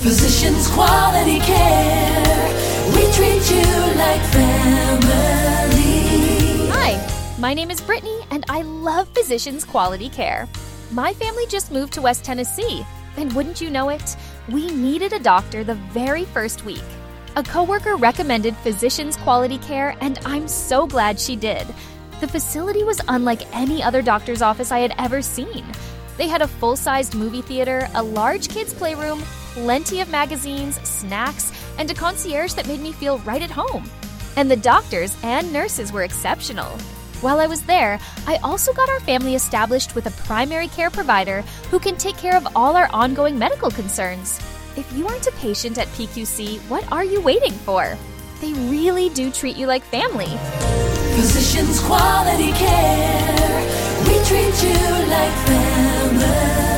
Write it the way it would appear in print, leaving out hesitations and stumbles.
Physicians Quality Care. We treat you like family. Hi, my name is Brittany, and I love Physicians Quality Care. My family just moved to West Tennessee, and wouldn't you know it, we needed a doctor the very first week. A coworker recommended Physicians Quality Care, and I'm so glad she did. The facility was unlike any other doctor's office I had ever seen. They had a full-sized movie theater, a large kids' playroom, plenty of magazines, snacks, and a concierge that made me feel right at home. And the doctors and nurses were exceptional. While I was there, I also got our family established with a primary care provider who can take care of all our ongoing medical concerns. If you aren't a patient at PQC, what are you waiting for? They really do treat you like family. Physicians Quality Care. We treat you like family.